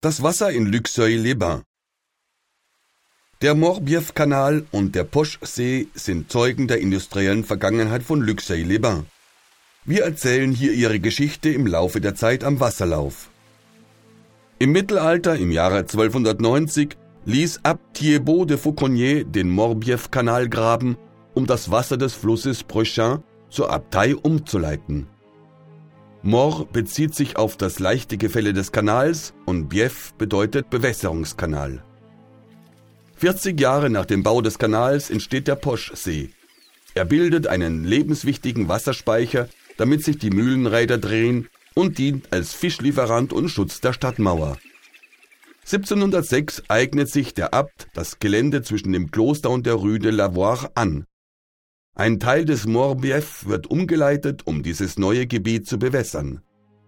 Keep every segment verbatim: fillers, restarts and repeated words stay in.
Das Wasser in Luxeuil-les-Bains. Der Morbier-Kanal und der Poschsee sind Zeugen der industriellen Vergangenheit von Luxeuil-les-Bains. Wir erzählen hier ihre Geschichte im Laufe der Zeit am Wasserlauf. Im Mittelalter, im Jahre zwölfhundertneunzig, ließ Abt Thiebaut de Fauconnier den Morbier-Kanal graben, um das Wasser des Flusses Prochain zur Abtei umzuleiten. Mor bezieht sich auf das leichte Gefälle des Kanals und Bief bedeutet Bewässerungskanal. vierzig Jahre nach dem Bau des Kanals entsteht der Poschsee. Er bildet einen lebenswichtigen Wasserspeicher, damit sich die Mühlenräder drehen, und dient als Fischlieferant und Schutz der Stadtmauer. siebzehnhundertsechs eignet sich der Abt das Gelände zwischen dem Kloster und der Rue de Lavoir an. Ein Teil des Morbief wird umgeleitet, um dieses neue Gebiet zu bewässern.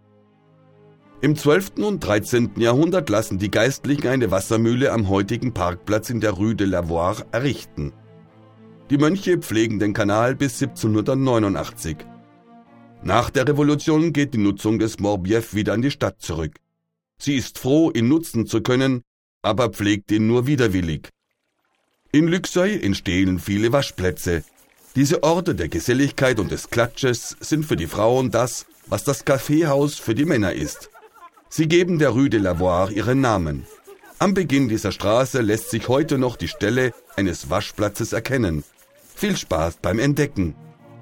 Im zwölften und dreizehnten Jahrhundert lassen die Geistlichen eine Wassermühle am heutigen Parkplatz in der Rue de Lavoir errichten. Die Mönche pflegen den Kanal bis siebzehnhundertneunundachtzig. Nach der Revolution geht die Nutzung des Morbief wieder an die Stadt zurück. Sie ist froh, ihn nutzen zu können, aber pflegt ihn nur widerwillig. In Luxeuil entstehen viele Waschplätze. Diese Orte der Geselligkeit und des Klatsches sind für die Frauen das, was das Kaffeehaus für die Männer ist. Sie geben der Rue de Lavoir ihren Namen. Am Beginn dieser Straße lässt sich heute noch die Stelle eines Waschplatzes erkennen. Viel Spaß beim Entdecken!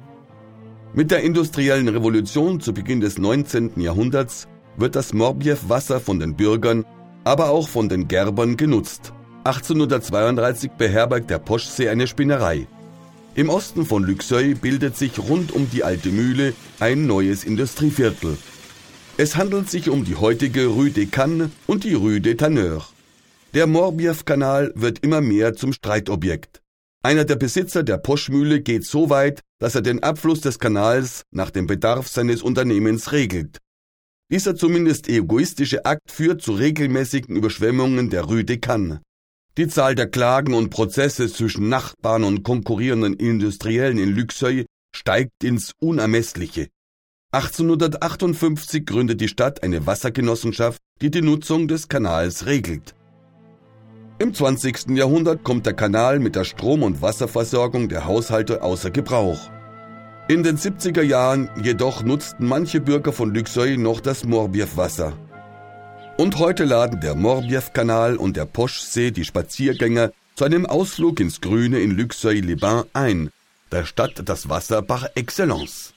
Mit der industriellen Revolution zu Beginn des neunzehnten Jahrhunderts wird das Morbief-Wasser von den Bürgern, aber auch von den Gerbern genutzt. achtzehnhundertzweiunddreißig beherbergt der Poschsee eine Spinnerei. Im Osten von Luxeuil bildet sich rund um die alte Mühle ein neues Industrieviertel. Es handelt sich um die heutige Rue des Cannes und die Rue des Tanneurs. Der Morbier-Kanal wird immer mehr zum Streitobjekt. Einer der Besitzer der Poschmühle geht so weit, dass er den Abfluss des Kanals nach dem Bedarf seines Unternehmens regelt. Dieser zumindest egoistische Akt führt zu regelmäßigen Überschwemmungen der Rue des Cannes. Die Zahl der Klagen und Prozesse zwischen Nachbarn und konkurrierenden Industriellen in Luxeuil steigt ins Unermessliche. achtzehnhundertachtundfünfzig gründet die Stadt eine Wassergenossenschaft, die die Nutzung des Kanals regelt. Im zwanzigsten Jahrhundert kommt der Kanal mit der Strom- und Wasserversorgung der Haushalte außer Gebrauch. In den siebziger Jahren jedoch nutzten manche Bürger von Luxeuil noch das Morbier-Wasser. Und heute laden der Morbier-Kanal und der Poschsee die Spaziergänger zu einem Ausflug ins Grüne in Luxeuil-les-Bains ein, der Stadt das Wasser par excellence.